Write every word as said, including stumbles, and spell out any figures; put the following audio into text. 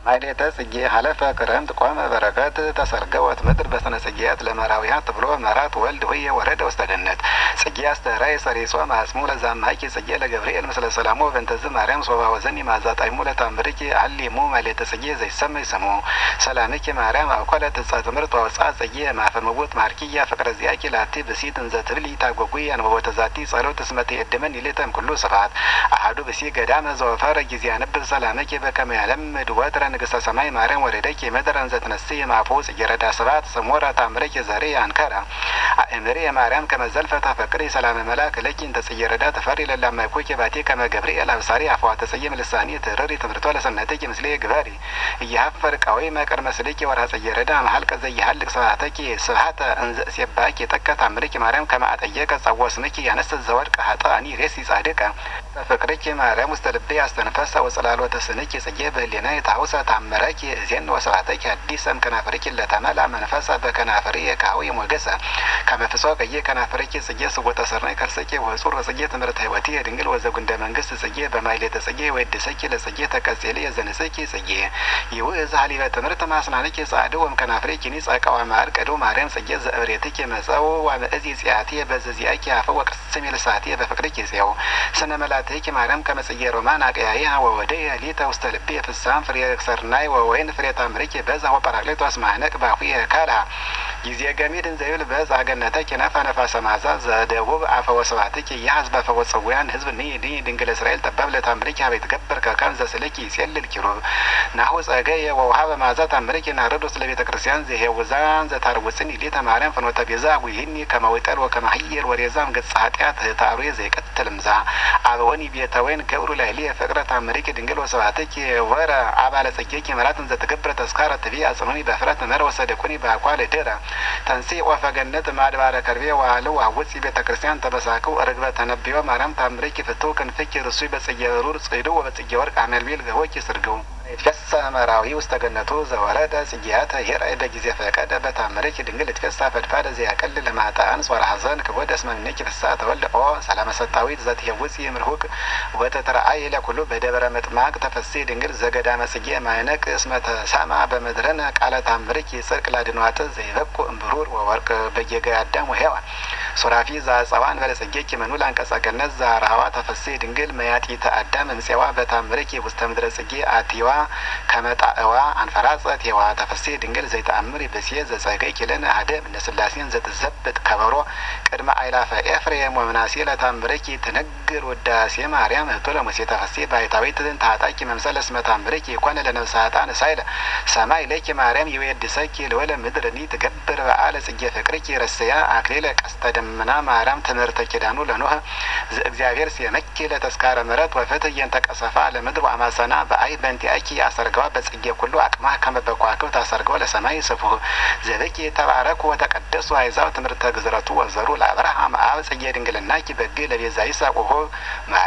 ማይሌተ ጽጌ ሀለፈ ክረምት ቆመ በረከት ተሰርገወት ምድር በስነ ጽጌያት ለመራዊያት ብሎ መራት ወልድ ሆየ ወረደ ውስተ ገነት ጽጌ አስተራይ ሰሪሶ ማስሙ ለዛማቂ ጽጌ ለገብርኤል ምስለ ሰላሙ በእንተዝ ማርያም ሶባ ወዘኒ ማዛጣይሙ ለታምርኪ አሊሙ ማይሌተ ጽጌ ዘይሰመይ ስሙ ሰላምኪ ማርያም አቆለ ተጻት ምርት ወጻ ጽጌ ማፈመውት ማርኪያ ፍቅረ ዚያቂ ላቲ በሲት እንዘ ትብሊ ታጎጉይ አንበቦ ተዛቲ ጸሎት ስመት የደመን ይለተም ኩሉ ስፋት አሐዱ በሲ ገዳመ ዘወፈረ ጊዜ ያነብር ሰላምኪ በከመ ያለም ድወትረ ንግሥተ ሰማይ ማርያም ወረደኪ መደረን ዘተነስይ ማፎስ ይረዳ ሰባት ሰሞራ ታምረኪ ዘሪ አንከራ አእምሪ ማርያም ከመዘልፈ ተፈቅሪ ሰላም መላክ ለኪ እንተ ጽየረዳ ተፈሪ ለላማይኮኪ ባቲ ከመ ገብርኤል አብሳሪ አፏ ተሰየም ልሳኒ ተረሪ ትምርቶ ለሰነተኪ ምስሌ ግባሪ ይሐፈር ቃዊ መቀር መስልኪ ወራ ጽየረዳ መሐል ከዘ ይሐልቅ ሰባተኪ ስብሐተ እንዘ ሲባኪ ተከታ አምረኪ ማርያም ከመ አጠየቀ ጸወስምኪ ያነስ ዘወርቅ ሀጣኒ ሬሲ ጻድቃ ተፈቅሪኪ ማርያም ውስተ ልቤ አስተንፈሰ ወጸላሎተ ስንኪ ጽጌ በህሊና የታውሰ ታመረኪ እዜን ወሰባተኪ አዲስም ከናፍርኪ ለተመላ መንፈሳ በከናፍሪ የካዊ ሞገሰ ከመፍሶ ቀየ ከናፍርኪ ጽጌ ስወተ ሰርናይ ከርሰኪ ወጹር ጽጌ ትምርት ህይወቲ ድንግል ወዘጉንደ መንግስት ጽጌ በማይሌተ ጽጌ ወድሰኪ ለጽጌ ተቀጽሊ የዘነሰኪ ጽጌ ይውዝ ሀሊበ ትምርት ማስናነኪ ጻዱ ወም ከናፍርኪ ኒ ጻቃዋ ማር ቀዶ ማርያም ጽጌ ዘብሬትኪ መጸው ወመእዚ ጽያቲ በዘዚያኪ አፈ ወቅስም ይልሳቲ በፍቅርኪ ጽያው ስነ መላተኪ ማርያም ከመጽጌ ሮማን አቀያይ ወወደ ያሊተ ውስተ ልቤ ፍሳም ፍሬ ክሰርናይ ወወይን ፍሬ ታምርኪ በዛ ወጳራቅሊጦስ ማነቅ ባፉ የካላ ጊዜ ገሚድን ዘይብል በዛ ገነተኪ ነፋ ነፋ ሰማዛ ዘደቡብ አፈ ወሰባትኪ ያዝ ባፈ ወጽውያን ህዝብ ንዲ ድንግል እስራኤል ጠባብ ለታምርኪ አቤት ገበር ከካን ዘስልኪ ሲልል ኪሩ ናሁ ጸገየ ወውሃበ ማዛ ታምርኪ ናረዶስ ለቤተ ክርስቲያን ዘሄውዛን ዘታርውጽኒ ሊተ ማርያም ፍኖተ ቤዛ ወይኒ ከመውጠል ወከማህየር ወሬዛም ገጽ ኃጢአት ታሩየ ዘይቀትልምዛ አበወኒ ቤተወይን ገብሩ ላይ ሊ ፍቅረ ታምርኪ ድንግል ወሰባትኪ ወራ አባለ ጽጌኪ መራትን ዘተገብረ ተስካረ ትቢ አጽኑኒ በፍራት መረ ወሰደቁኒ በአቋለ ደራ ተንሲ ወፈገነት ማድባረ ከርቤ ዋሉ አውጽ ቤተ ክርስቲያን ተበሳከው ርግበ ተነብዮ ማርያም ታምርኪ ፍቱ ክንፍኪ ርሱይ በጽጌ ሩር ጽይዱ ወበጽጌ ወርቅ አመልቢል ገሆኪ ስርገው ፈሳ መራዊ ውስተ ገነቱ ዘወረደ ጽጌያተ የራይ በጊዜ ፈቀደ በታምርኪ ድንግል ትፈሳ ፈድፋደ ዘያቀል ለማጣን ሶራ ሐዘን ከወደ እስመምነኪ ፍሳ ተወልቆ ሰላም ሰጣዊት ዘት የውጽ ምርሁቅ ወተተራአይ ለኩሉ በደብረ መጥማቅ ተፈሲ ድንግል ዘገዳመ ጽጌ ማይነቅ እስመተ ሳማ በመድረነ ቃለ ታምርኪ ጽድቅ ላድኗት ዘይበቁ እምብሩር ወወርቅ በየገ አዳም ወሄዋን ሶራፊ ዛጸዋን በለጽጌኪ መኑል አንቀጸ ገነት ዛራዋ ተፈሲ ድንግል መያጢ ተአዳም እንጼዋ በታምርኪ ውስተ ምድረ ጽጌ አቲዋ ከመጣእዋ አንፈራጸት የዋ ተፈሲ ድንግል ዘይተአምር በሲየ ዘጸገይ ኪለን አደም ለስላሴን ዘትዘብጥ ከበሮ ቅድመ አይላፈ ኤፍሬም ወምናሴ ለታምርኪ ተነግር ወዳሴ ማርያም እቶ ለሙሴ ተፈሲ ባይታዊትን ታጣቂ መምሰል እስመ ታምርኪ ኮነ ለነፍሳታን ሳይለ ሰማይ ለኪ ማርያም ይወድሰኪ ለወለ ምድርኒ ትገብር በዓለ ጽጌ ፍቅርኪ ረስያ አክሊለ ቀስተ ደመና ማርያም ትምህርተ ኪዳኑ ለኖህ ዘእግዚአብሔር ሲመኪ ለተስካረ ምረት ወፍትህ የንተቀሰፋ ለምድር አማሰና በአይ በንቲ ኪ አሰርገዋ በጽጌ ኩሉ አቅማ ከመበቋከው ታሰርገው ለሰማይ ስፉ ዘበቂ ተባረኩ ወተቀደሱ አይዛው ትምርተ ግዝረቱ ወዘሩ ለአብርሃም አብ ጽጌ ድንግልና ኪ በግ ለቤዛ ይሳቆ